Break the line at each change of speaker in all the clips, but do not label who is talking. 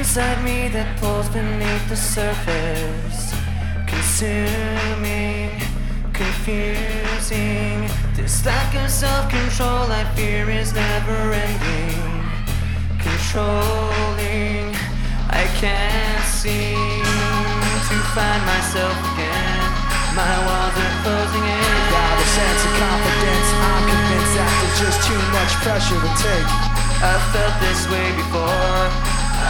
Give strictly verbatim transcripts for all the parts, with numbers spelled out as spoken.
inside me that pulls beneath the surface, consuming, confusing. This lack of self-control I fear is never ending, controlling. I can't seem to find myself again. My walls are closing in.
Without a sense of confidence, I'm convinced that there's just too much pressure to take.
I've felt this way before.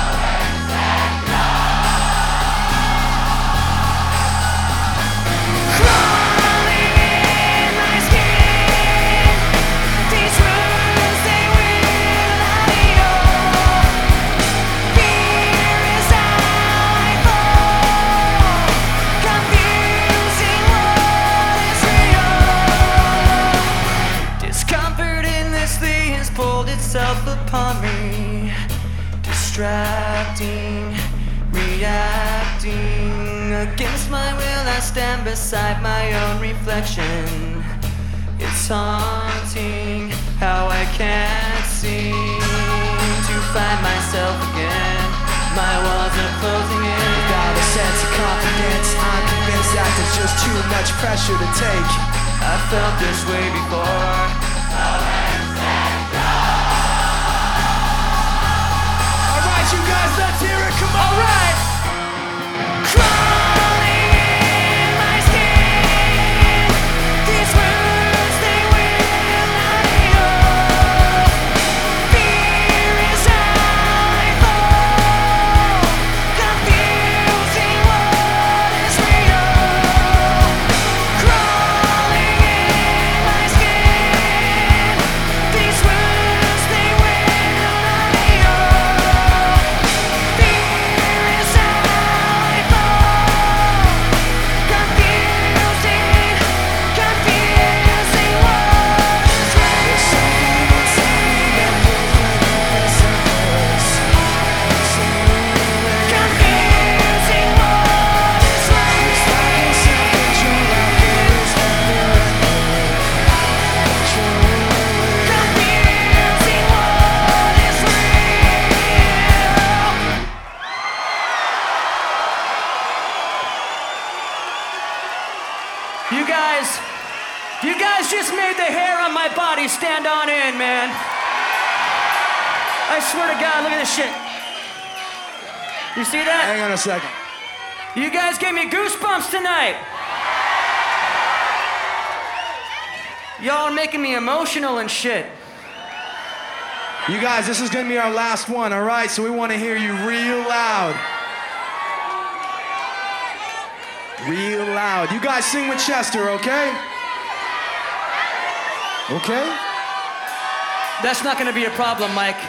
Itself upon me, distracting, reacting. Against my will I stand beside my own reflection. It's haunting how I can't seem to find myself again. My walls are closing in.
Without a sense of confidence, I'm convinced that there's just too much pressure to take.
I've felt this way before.
You guys, let's hear it, come on!
All right! Crawling in my skin, these words, they will not heal. Fear is how I fall, confusing what is real. Crawling in my skin, these words, they will not heal. You guys, you guys just made the hair on my body stand on end, man. I swear to God, look at this shit. You see that?
Hang on a second.
You guys gave me goosebumps tonight. Y'all are making me emotional and shit.
You guys, this is gonna be our last one, all right? So we want to hear you real loud. Real loud. You guys sing with Chester, okay? Okay?
That's not gonna be a problem, Mike.